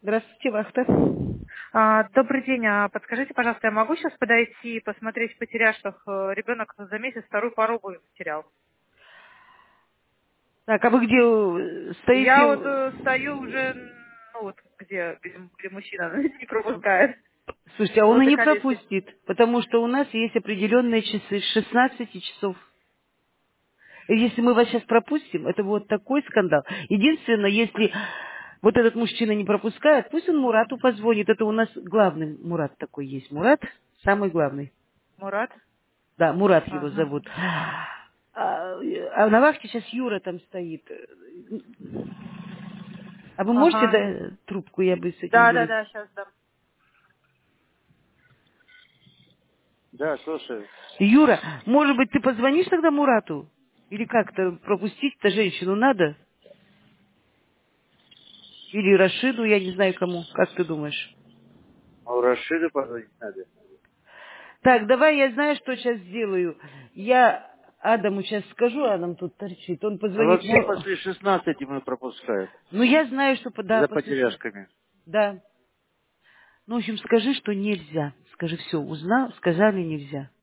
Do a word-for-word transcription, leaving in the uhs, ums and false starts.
Здравствуйте, вахта. А, добрый день. А подскажите, пожалуйста, я могу сейчас подойти и посмотреть в потеряшках? Э, Ребенок за месяц вторую пару обуви потерял. Так, а вы где э, Я вот стоите? э, стою уже, ну вот где, где, где мужчина не пропускает. Слушайте, а он и Возле не калитки. пропустит, потому что у нас есть определенные часы, с шестнадцати часов. И если мы вас сейчас пропустим, это вот такой скандал. Единственное, если вот этот мужчина не пропускает, пусть он Мурату позвонит. Это у нас главный Мурат такой есть. Мурат самый главный. Мурат? Да, Мурат его Ага. зовут. А, а на вахте сейчас Юра там стоит. А вы можете Ага. да, трубку, я бы с этим Да, да, Юрой... да, сейчас дам. Да, слушаю. Юра, может быть, ты позвонишь тогда Мурату? Или как-то пропустить-то женщину надо? Или Рашиду, я не знаю кому. Как ты думаешь? А у Рашида позвонить надо. Так, давай я знаю, что сейчас сделаю. Я Адаму сейчас скажу, Адам тут торчит. Он А позвонит... вообще Му- после шестнадцати мы пропускают. Ну, я знаю, что... по- Да, За после... ш- потеряшками. Да. Ну, в общем, скажи, что нельзя. Скажи, все, узнал, сказали нельзя.